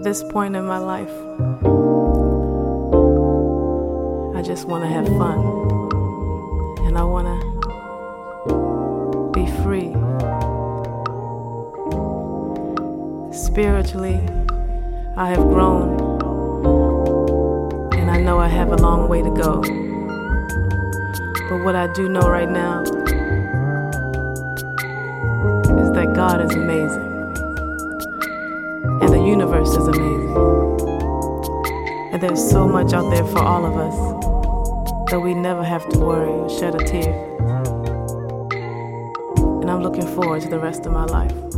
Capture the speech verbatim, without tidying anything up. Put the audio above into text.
this point in my life, I just want to have fun, and I want to be free. Spiritually, I have grown, and I know I have a long way to go. But what I do know right now is that God is amazing, and the universe is amazing, and there's so much out there for all of us that we never have to worry or shed a tear. And I'm looking forward to the rest of my life.